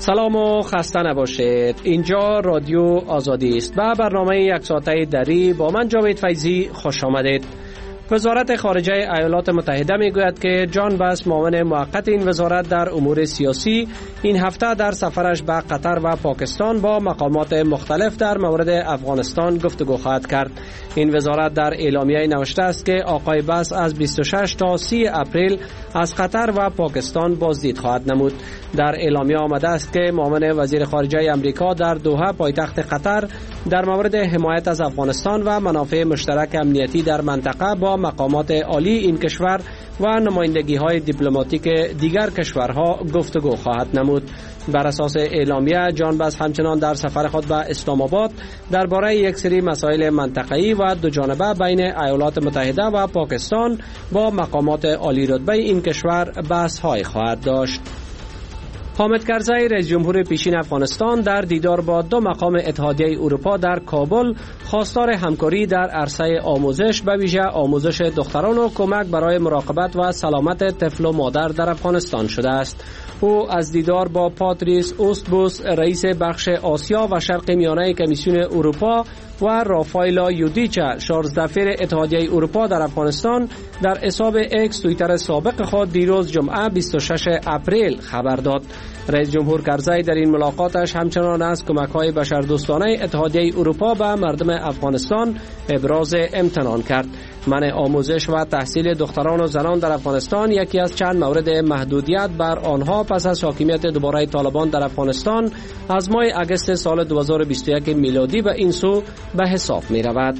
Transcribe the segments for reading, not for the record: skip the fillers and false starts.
سلام و خسته نباشید. اینجا رادیو آزادی است و برنامه یک ساعته دری با من جاوید فیضی خوش آمدید. وزارت خارجه ایالات متحده میگوید که جان بس معاون موقت این وزارت در امور سیاسی این هفته در سفرش به قطر و پاکستان با مقامات مختلف در مورد افغانستان گفتگو خواهد کرد. این وزارت در اعلامیه نوشته است که آقای بس از 26 تا 30 اپریل از قطر و پاکستان بازدید خواهد نمود. در اعلامیه آمده است که معاون وزیر خارجه امریکا در دوحه پایتخت قطر در مورد حمایت از افغانستان و منافع مشترک امنیتی در منطقه با مقامات عالی این کشور و نمایندگی‌های دیپلماتیک دیگر کشورها گفتگو خواهد نمود. بر اساس اعلامیه جان بس همچنان در سفر خود به اسلام آباد درباره یک سری مسائل منطقه‌ای و دو جانبه بین ایالات متحده و پاکستان با مقامات عالی رتبه این کشور بحث‌های خواهد داشت. حامد کرزی رئیس جمهور پیشین افغانستان در دیدار با دو مقام اتحادیه اروپا در کابل خواستار همکاری در عرصه آموزش به ویژه آموزش دختران و کمک برای مراقبت و سلامت طفل و مادر در افغانستان شده است. او از دیدار با پاتریس اوستبوس رئیس بخش آسیا و شرق میانه کمیسیون اروپا و رافایلا یودیچا 16 دفعه اتحادیه اروپا در افغانستان در حساب اکس توییتر سابق خود دیروز جمعه 26 اپریل خبر داد. رئیس جمهور کرزی در این ملاقاتش همچنان از کمک‌های بشردوستانه اتحادیه اروپا به مردم افغانستان ابراز امتنان کرد. منع آموزش و تحصیل دختران و زنان در افغانستان یکی از چند مورد محدودیت بر آنها پس از حاکمیت دوباره طالبان در افغانستان از ماه اگست سال 2021 میلادی به این سو به حساب می رود.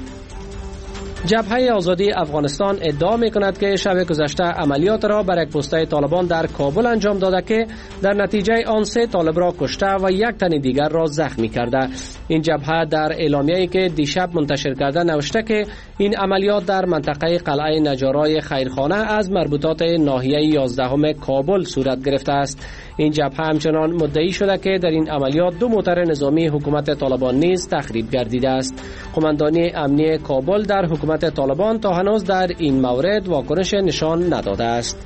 جبهه آزادی افغانستان ادعا می کند که شب گذشته عملیات را بر یک پسته طالبان در کابل انجام داده که در نتیجه آن 3 طالب را کشته و یک تن دیگر را زخمی کرده. این جبهه در اعلامیه‌ای که دیشب منتشر کرده نوشته که این عملیات در منطقه قلعه نجارای خیرخانه از مربوطات ناحیه 11 کابل صورت گرفته است. این جبهه همچنان مدعی شده که در این عملیات 2 موتر نظامی حکومت طالبان نیز تخریب گردیده است. قماندانی امنی کابل در حکومت طالبان تا هنوز در این مورد واکنش نشان نداده است.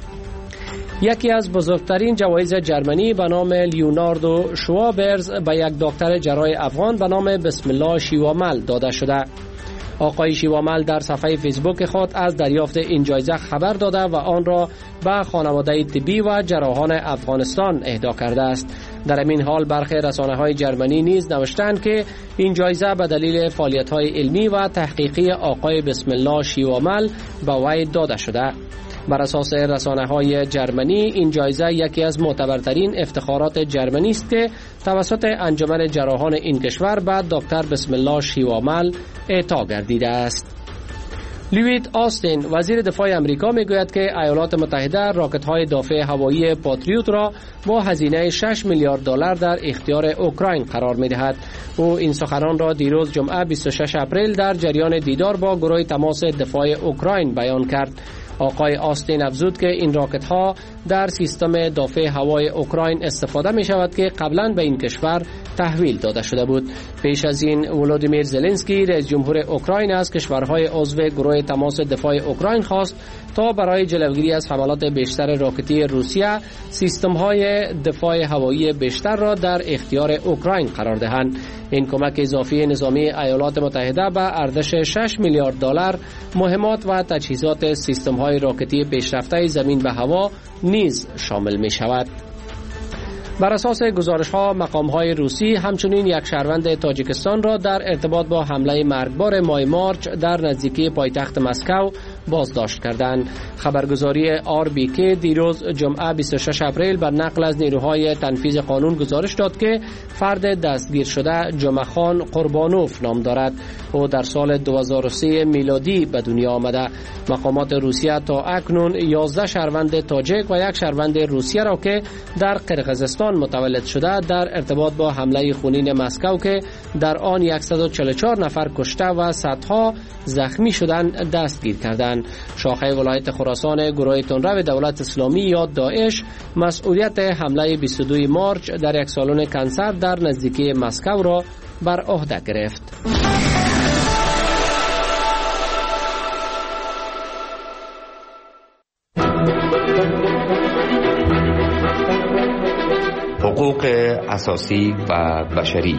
یکی از بزرگترین جوایز جرمنی به نام لیوناردو شوابرز به یک دکتر جراح افغان به نام بسم الله شیوامل داده شده. آقای شیوامل در صفحه فیسبوک خود از دریافت این جایزه خبر داده و آن را به خانواده طبی و جراحان افغانستان اهدا کرده است. در این حال برخی رسانه‌های جرمنی نیز نوشتند که این جایزه به دلیل فعالیت‌های علمی و تحقیقی آقای بسم الله شیوامل به وی داده شده. بر اساس رسانه‌های جرمنی این جایزه یکی از معتبرترین افتخارات جرمنی است که توسط انجمن جراحان این کشور به دکتر بسم الله شیوامل اعطا گردیده است. لیوید آستین وزیر دفاع امریکا میگوید که ایالات متحده راکت‌های دافع هوایی پاتریوت را با هزینه 6 میلیارد دلار در اختیار اوکراین قرار می‌دهد. او این سخنان را دیروز جمعه 26 اپریل در جریان دیدار با گروه تماس دفاع اوکراین بیان کرد. آقای آستین افزود که این راکت ها در سیستم دافع هوای اوکراین استفاده می شود که قبلا به این کشور تحویل داده شده بود. پیش از این ولودیمیر زلنسکی رئیس جمهور اوکراین از کشورهای عضو گروه تماس دفاع اوکراین خواست تا برای جلوگیری از حملات بیشتر راکتی روسیه سیستم های دفاع هوایی بیشتر را در اختیار اوکراین قرار دهند. این کمک اضافی نظامی ایالات متحده به ارزش 6 میلیارد دلار مهمات و تجهیزات سیستم های راکتی پیشرفته زمین به هوا نیز شامل می شود. بر اساس گزارش ها مقام های روسی همچنین یک شهروند تاجیکستان را در ارتباط با حمله مرگبار ماه مارچ در نزدیکی پایتخت مسکو بازداشت کردند. خبرگزاری RBK دیروز جمعه 26 اپریل بر نقل از نیروهای تنفیذ قانون گزارش داد که فرد دستگیر شده جمعخان قربانوف نام دارد. او در سال 2003 میلادی به دنیا آمده. مقامات روسیه تا اکنون 11 شهروند تاجیک و یک شهروند روسیه را که در قرقیزستان متولد شده در ارتباط با حمله خونین مسکو که در آن 144 نفر کشته و صدها زخمی شدند دستگیر کردند. شاخه ولایت خراسان گروه تندرو دولت اسلامی یا داعش مسئولیت حمله 22 مارچ در یک سالن کنسر در نزدیکی مسکو را بر عهده گرفت. حقوق حقوق اساسی و بشری.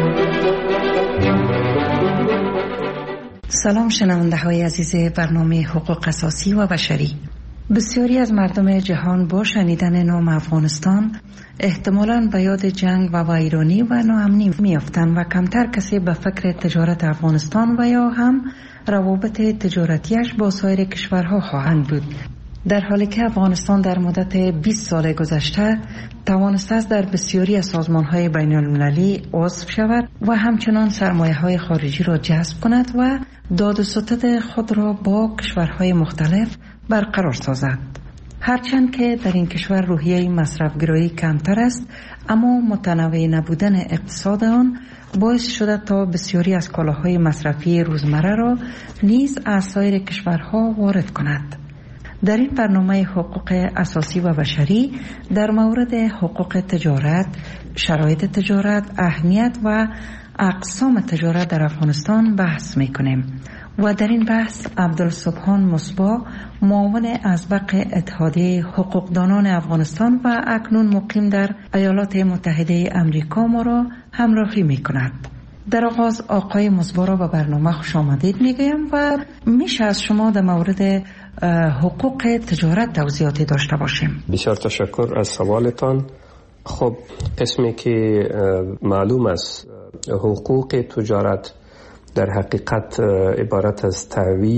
سلام شنونده های عزیز برنامه حقوق اساسی و بشری. بسیاری از مردم جهان با شنیدن نام افغانستان احتمالاً به یاد جنگ و ویرانی و ناامنی میافتند و کمتر کسی به فکر تجارت افغانستان و یا هم روابط تجارتیش با سایر کشورها خواهند بود. در حالی که افغانستان در مدت 20 سال گذشته توانسته است در بسیاری از سازمان‌های بین‌المللی عضو شود و همچنان سرمایه‌های خارجی را جذب کند و داد و ستد خود را با کشورهای مختلف برقرار سازد. هرچند که در این کشور روحیه مصرف‌گرایی کمتر است، اما متنوع نبودن اقتصاد آن باعث شده تا بسیاری از کالاهای مصرفی روزمره را نیز از سایر کشورها وارد کند. در این برنامه حقوق اساسی و بشری در مورد حقوق تجارت، شرایط تجارت، اهمیت و اقسام تجارت در افغانستان بحث می‌کنیم و در این بحث عبدالسبحان مصباح، معاون ازبق اتحادیه حقوقدانان افغانستان و اکنون مقیم در ایالات متحده امریکا ما را همراهی می‌کند. در آغاز آقای مصباح را به برنامه خوش آمدید میگویم و میشه از شما در مورد حقوق تجارت توضیحاتی داشته باشیم. بسیار تشکر از سوالتان. خب قسمی که معلوم است حقوق تجارت در حقیقت عبارت از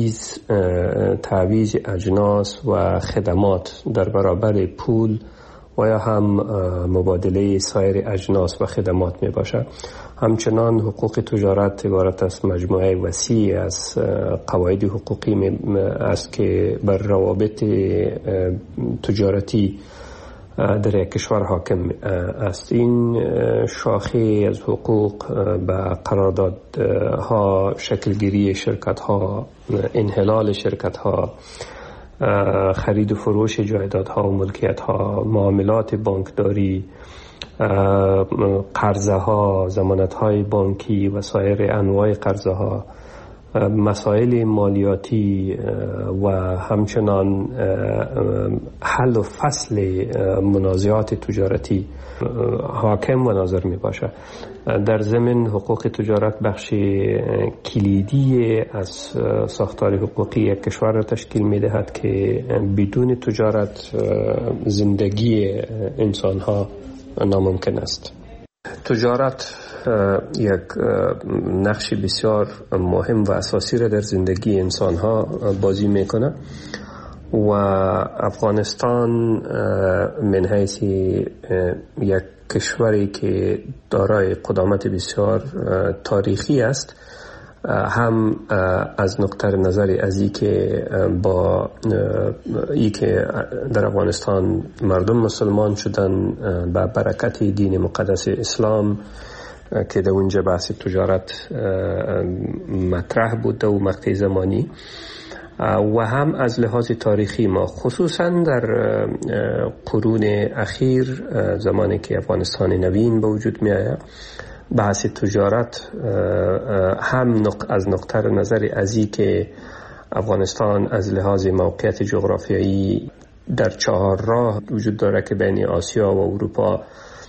تعویض اجناس و خدمات در برابر پول و یا هم مبادله سایر اجناس و خدمات می باشد. همچنان حقوق تجارت عبارت از مجموعه وسیع از قواعد حقوقی است که بر روابط تجارتی در یک کشور حاکم است. این شاخه از حقوق به قراردادها، شکلگیری شرکت‌ها، انحلال شرکت‌ها، خرید و فروش جایدادها و ملکیت‌ها، معاملات بانکداری، قرضه ها، ضمانت های بانکی و سایر انواع قرضه ها، مسائل مالیاتی و همچنان حل و فصل منازعات تجارتی حاکم و ناظر می باشد. در ضمن حقوق تجارت بخش کلیدی از ساختار حقوقی یک کشور را تشکیل می دهد که بدون تجارت زندگی انسان ها ناممکن است. تجارت یک نقش بسیار مهم و اساسی را در زندگی انسان ها بازی میکنه و افغانستان من حیث یک کشوری که دارای قدامت بسیار تاریخی است، هم از نقطه نظر از این که با ای که در افغانستان مردم مسلمان شدن با برکت دین مقدس اسلام که در اونجا بحث تجارت مطرح بود و مقطع زمانی، و هم از لحاظ تاریخی ما خصوصا در قرون اخیر زمانی که افغانستان نوین به وجود می آید، بحث تجارت هم از نقطه نظر ازی که افغانستان از لحاظ موقعیت جغرافیایی در 4 راه وجود داره که بین آسیا و اروپا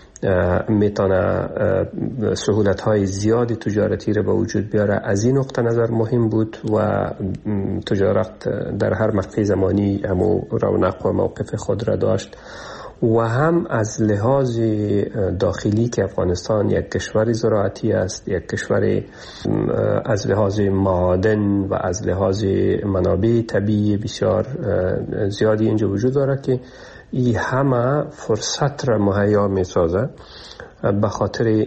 میتونه سهولت‌های زیادی تجارتی را به وجود بیاره. از این نقطه نظر مهم بود و تجارت در هر مقطع زمانی همو رونق و موقف خود را داشت. و هم از لحاظ داخلی که افغانستان یک کشور زراعتی است، یک کشور از لحاظ معادن و از لحاظ منابع طبیعی بسیار زیادی اینجا وجود دارد که این همه فرصت را مهیا می سازد به خاطر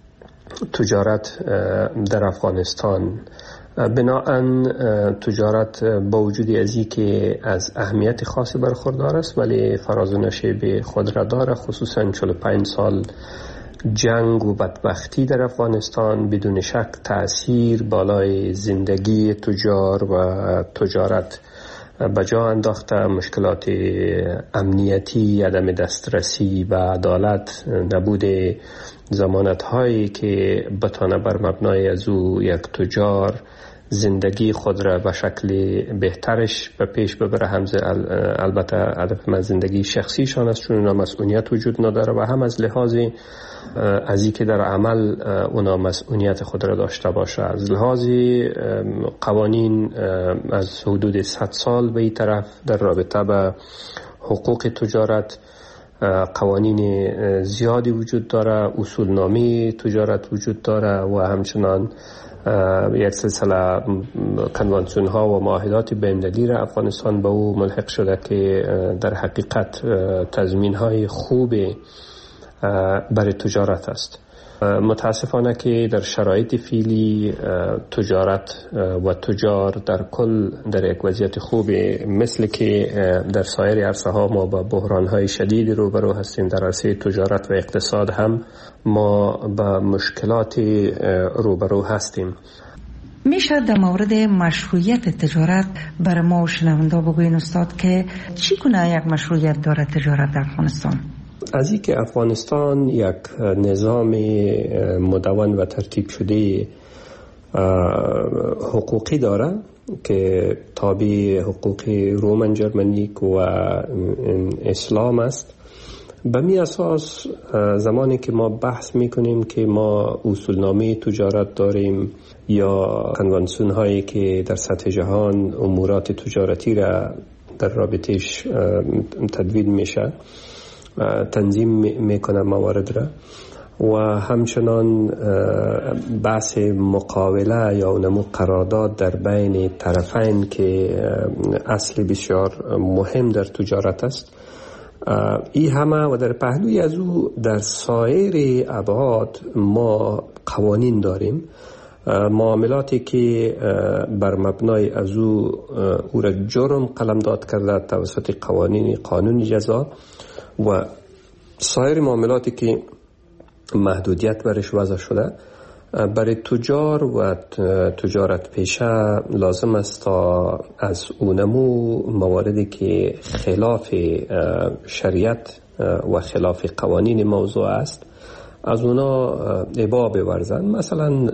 تجارت در افغانستان. بناهن تجارت با وجود ازی که از اهمیت خاصی برخوردار است ولی فراز و نشیب خود را داره، خصوصا 45 سال جنگ و بدبختی در افغانستان بدون شک تأثیر بالای زندگی تجار و تجارت بجا انداخته. مشکلات امنیتی، عدم دسترسی به عدالت، نبود ضمانت هایی که بتانه بر مبنای از او یک تجار زندگی خود را به شکل بهترش به پیش ببره. هم البته هدف من زندگی شخصیشان است، چون اونا مسئولیت وجود نداره، و هم از لحاظ از این که در عمل اونا مسئولیت خود را داشته باشه. از لحاظ قوانین از حدود 100 سال به این طرف در رابطه به حقوق تجارت قوانین زیادی وجود داره، اصولنامه تجارت وجود داره و همچنان یک سلسله کنوانسیون ها و معاهدات بین‌المللی را افغانستان به او ملحق شده که در حقیقت تضمین های خوب برای تجارت است. متاسفانه که در شرایط فعلی تجارت و تجار در کل در یک وضعیت خوبی، مثل که در سایر عرصه ها ما با بحران های شدید روبرو هستیم، در عرصه تجارت و اقتصاد هم ما با مشکلات روبرو هستیم. میشه در مورد مشروعیت تجارت برای ما و شنونده بگوین استاد که چی گونه یک مشروعیت داره تجارت در افغانستان؟ از این که افغانستان یک نظام مدون و ترتیب شده حقوقی داره که تابع حقوق رومن جرمنیک و اسلام است، به می اساس زمانی که ما بحث میکنیم که ما اصولنامه تجارت داریم یا کنوانسیون هایی که در سطح جهان امورات تجارتی را در رابطهش تدوین میشه، تنظیم میکنه موارد را، و همچنان بحث مقاوله یا نمو قرارداد در بین طرفین که اصل بسیار مهم در تجارت است. این همه و در پهلوی از او در سایر ابعاد ما قوانین داریم، معاملاتی که بر مبنای از او را جرم قلمداد کرده توسط قانون جزا، و سایر معاملاتی که محدودیت برش وضع شده. برای تجار و تجارت پیشه لازم است تا از اونمو مواردی که خلاف شریعت و خلاف قوانین موضوع است از اونا ابا بورزن. مثلا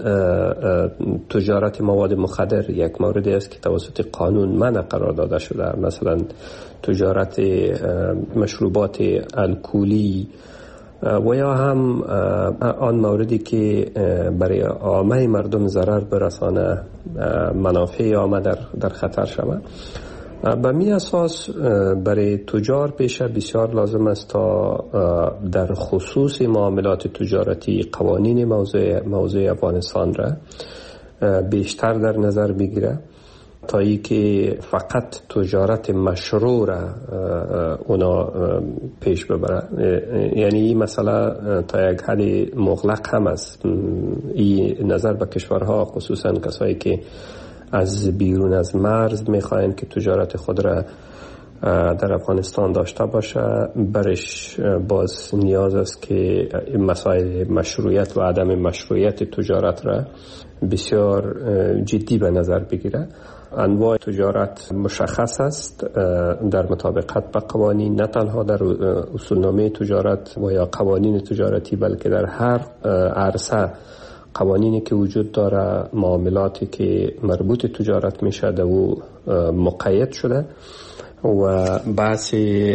تجارت مواد مخدر یک موردی است که توسط قانون منع قرار داده شده. مثلا تجارت مشروبات الکلی و یا هم آن موردی که برای عامه مردم ضرر برسانه، منافع عامه در خطر شود. به می اساس برای تجار پیشه بسیار لازم است تا در خصوص معاملات تجارتی قوانین موضوع افغانستان را بیشتر در نظر بگیره، تا ای که فقط تجارت مشروع را اونا پیش ببره. یعنی این مسئله تا یک حد مغلق هم است. این نظر به کشورها، خصوصا کسایی که از بیرون از مرز میخواین که تجارت خود را در افغانستان داشته باشه، برش باز نیاز است که مسائل مشروعیت و عدم مشروعیت تجارت را بسیار جدی به نظر بگیره. انواع تجارت مشخص است در مطابقت با قوانین، نه تنها در اصولنامه تجارت و یا قوانین تجارتی، بلکه در هر عرصه قوانینی که وجود داره، معاملاتی که مربوط تجارت میشه در او مقید شده، و بحث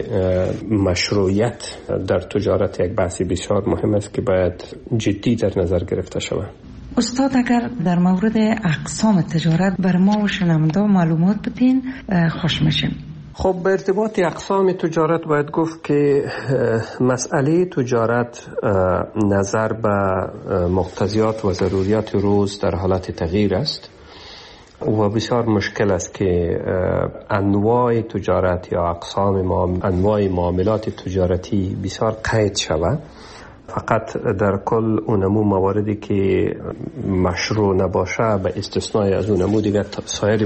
مشروعیت در تجارت یک بحث بسیار مهم است که باید جدی در نظر گرفته شود. استاد اگر در مورد اقسام تجارت بر ما و شنونده معلومات بدین خوش میشیم. خب به ارتباط اقسام تجارت باید گفت که مسئله تجارت نظر به مقتضیات و ضروریات روز در حالت تغییر است و بسیار مشکل است که انواع تجارت یا انواع معاملات تجارتی بسیار قید شود. فقط در کل اونمو مواردی که مشروع نباشه به استثنای از اونمو دیگر سایر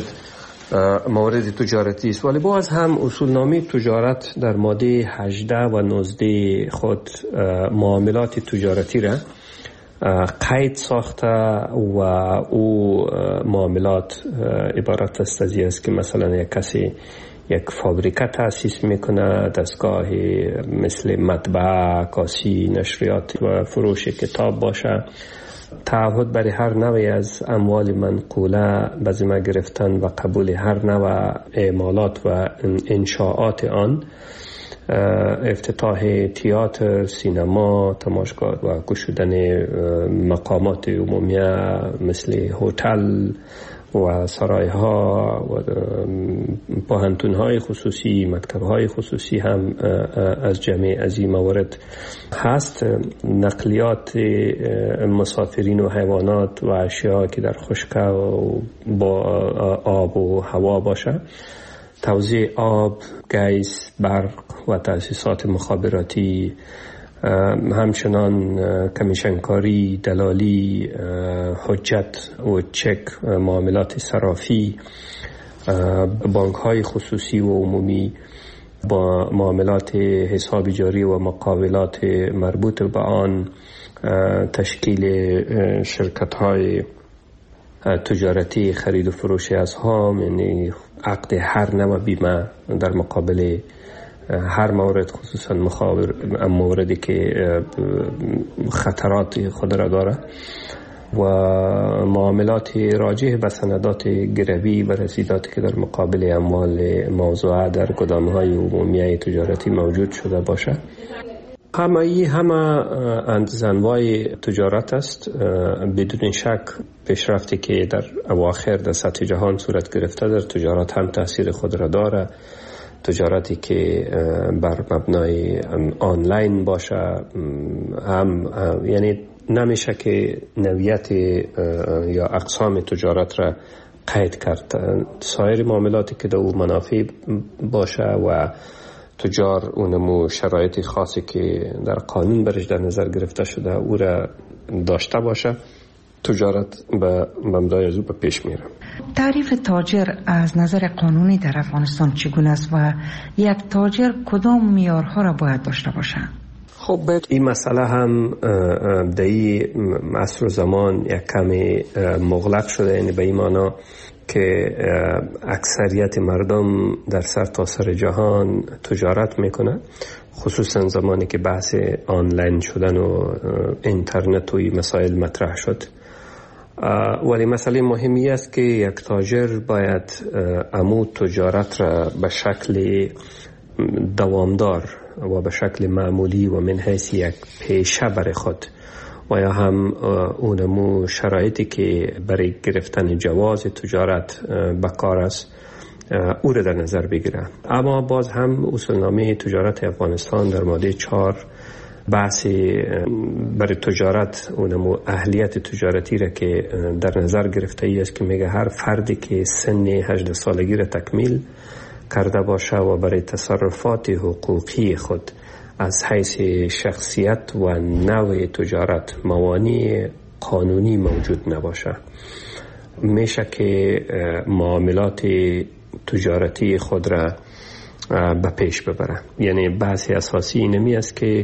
موارد تجارتی است. ولی باز هم اصولنامه تجارت در ماده 18 و 19 خود معاملات تجارتی را قید ساخته و او معاملات عبارت است که مثلا یک کسی یک فابریکه تأسیس میکنه، دستگاه مثل مطبعه، کاسی، نشریات و فروش کتاب باشه، تعهد برای هر نوعی از اموال منقوله به ذمه گرفتن و قبول هر نوع اعمالات و انشاءات آن، افتتاح تئاتر، سینما، تماشاگاه و گشودن مقامات عمومیه مثل هتل و سرایها و پوهنتون‌های خصوصی، مکتب‌های خصوصی هم از جمع از این موارد هست. نقلیات مسافرین و حیوانات و اشیاء که در خشکی و با آب و هوا باشه، توزیع آب، گیس، برق و تأسیسات مخابراتی، همچنان کمیشنکاری، دلالی، حجت و چک، معاملات صرافی، بانک‌های خصوصی و عمومی، با معاملات حساب جاری و مقاولات مربوط به آن، تشکیل شرکت‌های تجارتی خرید و فروش اسهام، یعنی عقد هر نوع بیمه در مقابل هر مورد، خصوصا موردی که خطرات خود را داره، و معاملات راجع به سندات گروی و رسیداتی که در مقابل اموال موضوعه در گدام‌های عمومی تجارتی موجود شده باشه. همه انواع تجارت است. بدون شک پیشرفتی که در اواخر در سطح جهان صورت گرفته در تجارت هم تاثیر خود را داره. تجارتی که بر مبنای آنلاین باشه هم یعنی نمیشه که نوعیت یا اقسام تجارت را قید کرد. سایر معاملاتی که در او منافع باشه و تجار اونمو شرایط خاصی که در قانون برش در نظر گرفته شده او را داشته باشه، تجارت به مبنای از او به پیش میره. تعریف تاجر از نظر قانونی در افغانستان چگونه است و یک تاجر کدام معیارها را باید داشته باشد؟ خب این مسئله هم در این عصر و زمان یک کمی مغلق شده، یعنی به این معنا که اکثریت مردم در سرتاسر جهان تجارت میکنه، خصوصا زمانی که بحث آنلاین شدن و اینترنت و این مسائل مطرح شد. ولی مسئله مهمی است که یک تاجر باید امو تجارت را به شکل دوامدار و به شکل معمولی و من حیث یک پیشه برای خود و یا هم اونمو شرایطی که برای گرفتن جواز تجارت بکار است او را در نظر بگیره. اما باز هم اصولنامه تجارت افغانستان در ماده 4 بحث برای تجارت اونمو اهلیت تجارتی را که در نظر گرفته ای است که میگه هر فردی که سن 18 سالگی را تکمیل کرده باشه و برای تصرفات حقوقی خود از حیث شخصیت و نوع تجارت موانع قانونی موجود نباشه، میشه که معاملات تجارتی خود را به پیش ببره. یعنی بحث اساسی اینمی است که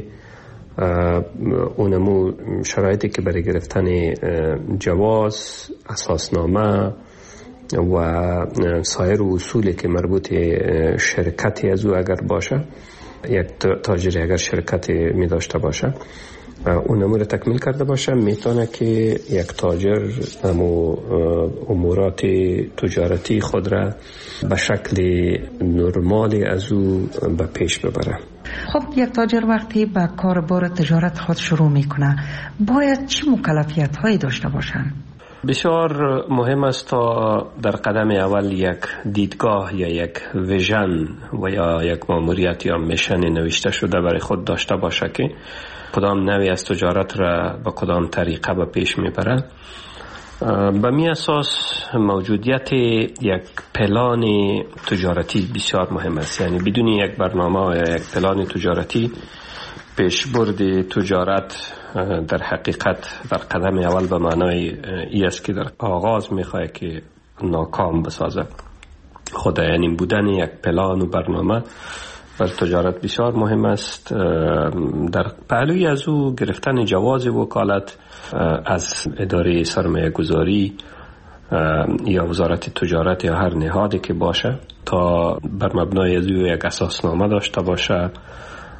اونمو شرایطی که برای گرفتن جواز، اساسنامه و سایر اصولی که مربوط شرکتی از او اگر باشه، یک تاجر اگر شرکت می داشته باشه اون امور تکمیل کرده باشه، میتونه که یک تاجر امورات تجارتی خود را به شکل نرمالی از او به پیش ببره. خب یک تاجر وقتی به کاربار تجارت خود شروع میکنه باید چه مکلفیت هایی داشته باشن؟ بسیار مهم است تا در قدم اول یک دیدگاه یا یک ویژن و یا یک ماموریت یا میشن نوشته شده برای خود داشته باشه که کدام نوعی از تجارت را به کدام طریقه به پیش میبره. به می اساس موجودیت یک پلان تجارتی بسیار مهم است. یعنی بدون یک برنامه یا یک پلان تجارتی پیشبرد تجارت در حقیقت در قدم اول به معنای ای است که در آغاز میخواه که ناکام بسازه. خود یعنی بودن یک پلان و برنامه بر تجارت بسیار مهم است. در پهلوی از او گرفتن جواز وکالت از اداره سرمایه گذاری یا وزارت تجارت یا هر نهادی که باشه تا بر مبنای از او یک اساسنامه داشته باشه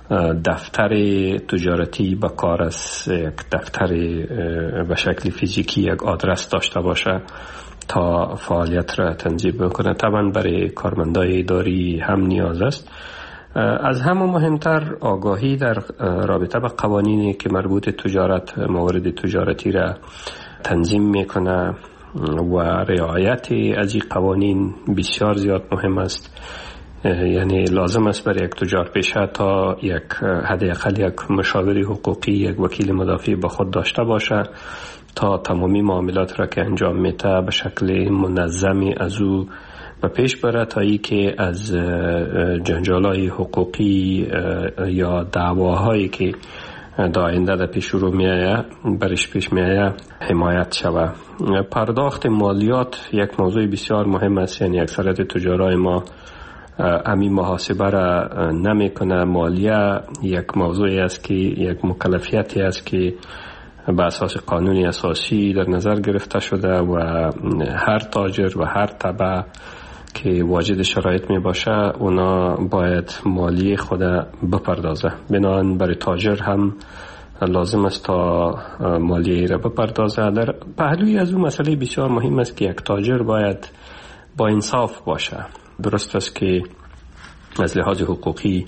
دفتر تجارتی به کار است، یک دفتر به شکل فیزیکی، یک آدرس داشته باشه تا فعالیت را تنظیم بکنه. طبعا برای کارمندای اداری هم نیاز است. از همه مهمتر آگاهی در رابطه با قوانینی که مربوط تجارت، موارد تجارتی را تنظیم میکنه و رعایت از این قوانین بسیار زیاد مهم است. یعنی لازم است برای یک تجار پیشه تا یک حداقل یک مشاور حقوقی، یک وکیل مدافع با خود داشته باشه تا تمامی معاملات را که انجام میده به شکل منظمی از او و پیش بره تا ای که از جنجالای حقوقی یا دعواهایی که در آینده در پیش رو میآید برش پیش میآید حمایت شود. پرداخت مالیات یک موضوع بسیار مهم است. یعنی اکثریت تجارای ما امی محاسبه را نمی کنه. مالیه یک موضوعی است که یک مکلفیتی است که به اساس قانونی اساسی در نظر گرفته شده و هر تاجر و هر تبع که واجد شرایط می باشه اونا باید مالیه خود بپردازه. بنابراین برای تاجر هم لازم است تا مالیه را بپردازه. در پهلوی از اون مسئله بسیار مهم است که یک تاجر باید با انصاف باشه. درست است که از لحاظ حقوقی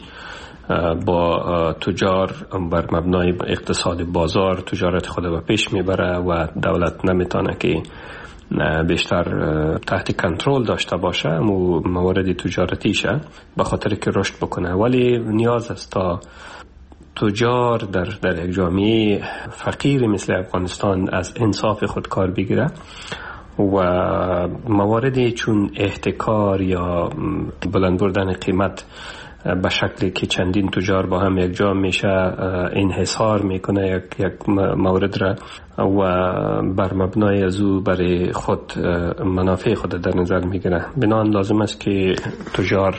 با تجار بر مبنای اقتصاد بازار تجارت خود به پیش میبره و دولت نمیتونه که بیشتر تحت کنترل داشته باشه موارد تجارتیشه به خاطر که رشد بکنه. ولی نیاز است تا تجار در یک جامعه فقیر مثل افغانستان از انصاف خود کار بگیره و مواردی چون احتکار یا بلند بردن قیمت به شکلی که چندین تجار با هم یک جا میشه انحصار میکنه یک مورد را و بر مبنای از او برای خود منافع خود در نظر میگیره. بنابراین لازم است که تجار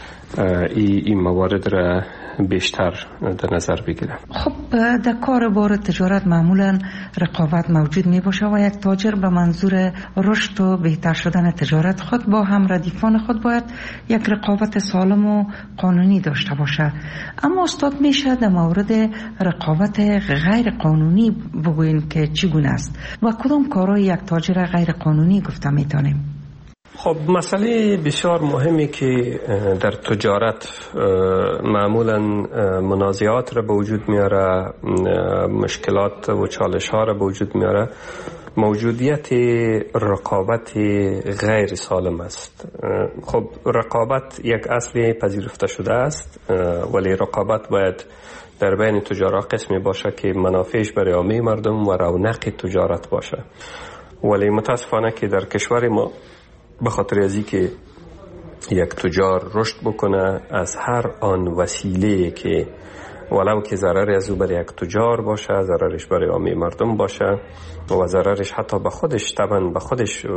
این موارد را بیشتر در نظر بگیره. خب در کار بار تجارت معمولا رقابت موجود می باشه و یک تاجر به منظور رشد و بهتر شدن تجارت خود با هم ردیفان خود باید یک رقابت سالم و قانونی داشته باشه. اما استاد میشه در مورد رقابت غیر قانونی بگوین که چگونه است و کدام کارهای یک تاجر غیر قانونی گفته میتونیم؟ خب مسئله بسیار مهمی که در تجارت معمولا منازعات را به وجود میاره، مشکلات و چالش ها را به وجود میاره، موجودیت رقابت غیر سالم است. خب رقابت یک اصل پذیرفته شده است، ولی رقابت باید در بین تجارا قسمی باشه که منافعش برای عامه مردم و رونق تجارت باشه. ولی متاسفانه که در کشور ما به خاطر ازی که یک تجار رشد بکنه از هر آن وسیله که ولو که ضرر از او برای یک تجار باشه، ضررش برای عامه مردم باشه و ضررش حتی به خودش طبعا به خودش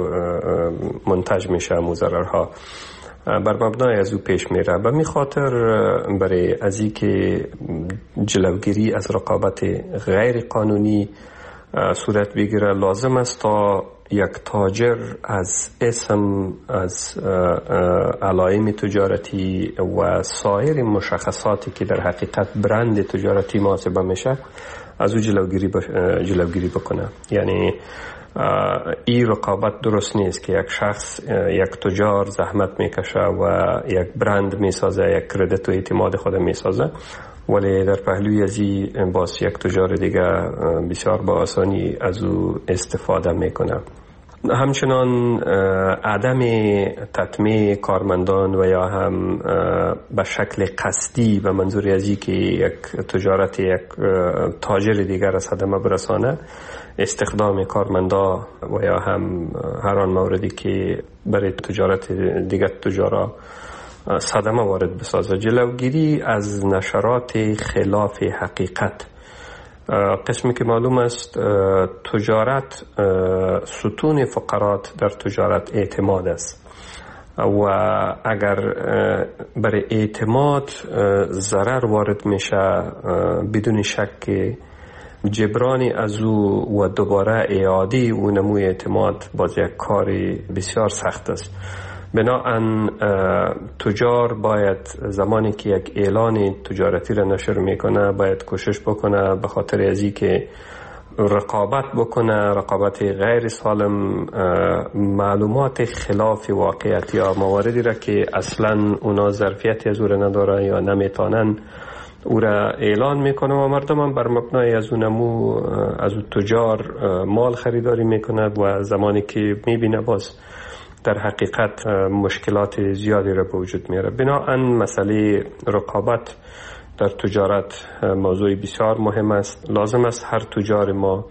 منتج میشه، مو ضررها بر مبنای از او پیش میره. به می خاطر برای ازی که جلوگیری از رقابت غیر قانونی صورت بگیره لازم است تا یک تاجر از اسم، از علائم تجارتی و سایر مشخصاتی که در حقیقت برند تجارتی محاسبه میشه از او جلوگیری بکنه. یعنی این رقابت درست نیست که یک شخص، یک تجار زحمت میکشه و یک برند میسازه، یک کردیت و اعتماد خود میسازه، ولی در پهلوی ازی باز یک تجار دیگه بسیار با آسانی از او استفاده میکنه. همچنان عدم تطمیع کارمندان و یا هم به شکل قصدی به منظور ازی که یک تجارت یک تاجر دیگر را صدمه برسانه، استخدام کارمندا و یا هم هر آن موردی که برای تجارت دیگر تجارا صدمه وارد بسازه. جلوگیری از نشرات خلاف حقیقت. قسمی که معلوم است تجارت، ستون فقرات در تجارت اعتماد است و اگر برای اعتماد ضرر وارد میشه بدون شک جبرانی از او و دوباره اعاده او نموی اعتماد باز یک کار بسیار سخت است. بنابراین تجار باید زمانی که یک اعلان تجارتی را نشر میکنه باید کوشش بکنه به خاطر ازی که رقابت بکنه، رقابت غیر سالم، معلومات خلاف واقعیت یا مواردی را که اصلا اونا ظرفیتی از او را نداره یا نمیتونن او را اعلان میکنه و مردم هم بر مبنای از اونمو از او تجار مال خریداری میکنه و زمانی که میبینه باز در حقیقت مشکلات زیادی را به وجود میاره. بنابراین مسئله رقابت در تجارت موضوع بسیار مهم است. لازم است هر تجار ما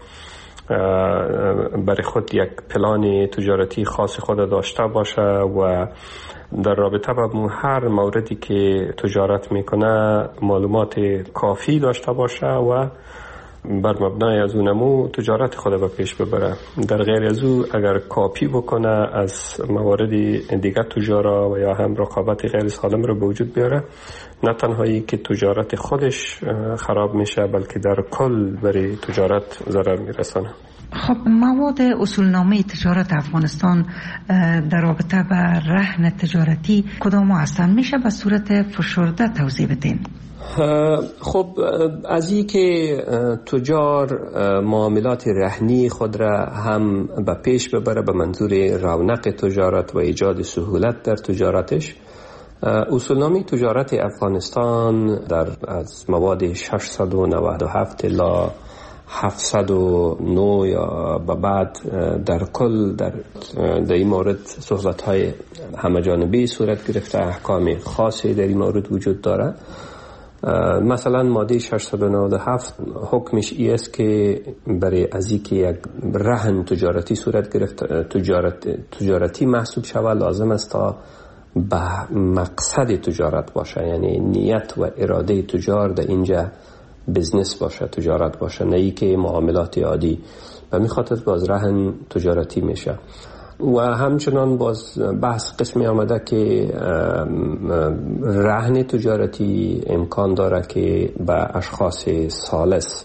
برای خود یک پلان تجارتی خاص خود داشته باشه و در رابطه با هر موردی که تجارت میکنه معلومات کافی داشته باشه و بر مبنای از اونمو تجارت خود به پیش ببره. در غیر از او اگر کاپی بکنه از موارد دیگر تجارا و یا هم رقابت غیر سالم رو به وجود بیاره، نه تنهایی که تجارت خودش خراب میشه بلکه در کل برای تجارت ضرر میرسانه. خب مواد اصولنامه تجارت افغانستان در رابطه با رهن تجارتی کدام هستند؟ میشه به صورت فشرده توضیح بدین؟ خب از این که تجار معاملات رهنی خود را هم به پیش ببره به منظور رونق تجارت و ایجاد سهولت در تجارتش، اصولنامه تجارت افغانستان از مواد 697 الی 709 یا بعد در کل در این مورد صحبت‌های همه‌جانبه صورت گرفته، احکام خاصی در این مورد وجود داره. مثلا ماده 697 حکمش ای است که برای از اینکه یک رهن تجارتی صورت گرفت تجارتی محسوب شود لازم است تا به مقصد تجارت باشه، یعنی نیت و اراده تجار در اینجا بزنس باشه، تجارت باشه، نه ای که معاملات عادی. و میخاطر باز رهن تجارتی میشه. و همچنان باز بحث قسمی آمده که رهن تجارتی امکان داره که به اشخاص ثالث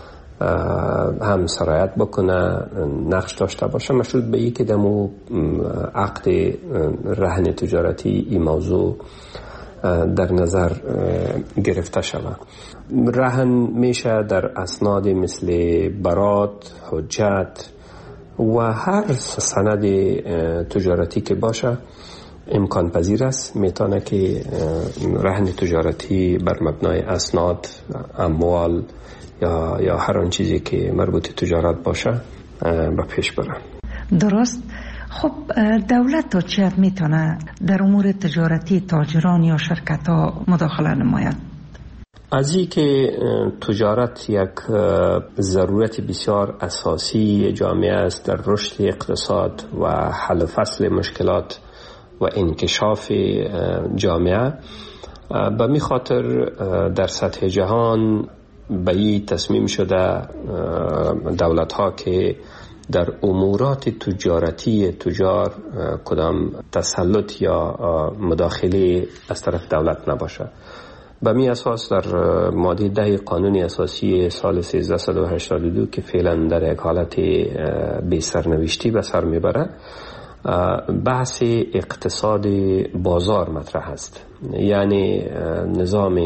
هم سرایت بکنه، نقش داشته باشه، مشروط به ای که دمو عقد رهن تجارتی این موضوع در نظر گرفته شود. رهن میشه در اسناد مثل برات، حجت و هر سند تجارتی که باشه امکان پذیر است. میتونه که رهن تجارتی بر مبنای اسناد، اموال یا هر آن چیزی که مربوط تجارت باشه به پیش بره. درست. خب دولت تا چه حد میتونه در امور تجارتی تاجران یا شرکت ها مداخله نماید؟ از این که تجارت یک ضرورت بسیار اساسی جامعه است در رشد اقتصاد و حل و فصل مشکلات و انکشاف جامعه، به می خاطر در سطح جهان به این تصمیم شده دولت ها که در امورات تجارتی تجار کدام تسلط یا مداخله از طرف دولت نباشه. به می اساس در ماده 10 قانون اساسی سال 1382 که فعلا در یک حالت بی سرنوشتی به سر میبره، بحث اقتصاد بازار مطرح است. یعنی نظام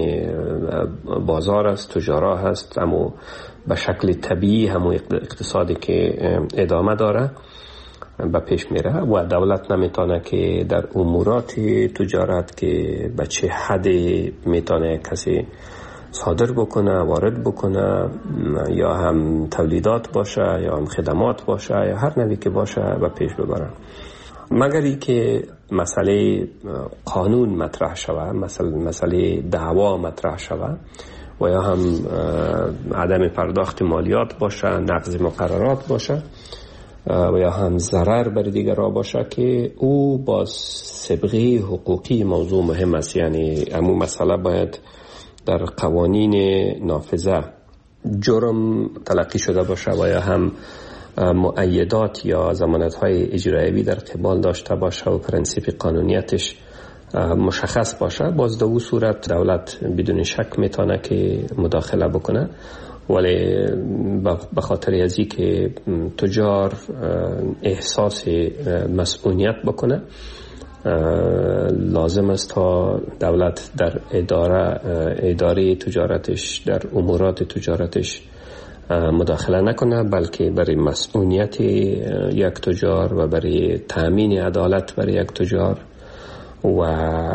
بازار است، تجارا هست، اما به شکل طبیعی همون اقتصادی که ادامه داره به پیش میره و دولت نمیتونه که در امورات تجارت که به چه حد میتونه کسی صادر بکنه، وارد بکنه، یا هم تولیدات باشه یا هم خدمات باشه یا هر نوعی که باشه به پیش ببره، مگر ای که مسئله قانون مطرح شود، مسئله دعوا مطرح شود و یا هم عدم پرداخت مالیات باشه، نقض مقررات باشه و یا هم ضرر بر دیگران باشه که او با سابقه حقوقی موضوع مهم است. یعنی امو مسئله باید در قوانین نافذه جرم تلقی شده باشه و یا هم مؤیدات یا ضمانت‌های اجرایی در قبال داشته باشه و پرنسیپ قانونیتش مشخص باشه. باز در اون صورت دولت بدون شک میتونه که مداخله بکنه، ولی به خاطر ازی که تجار احساس مسئولیت بکنه لازم است تا دولت در اداره تجارتش، در امورات تجارتش مداخله نکنه، بلکه برای مسئولیت یک تجار و برای تامین عدالت برای یک تجار و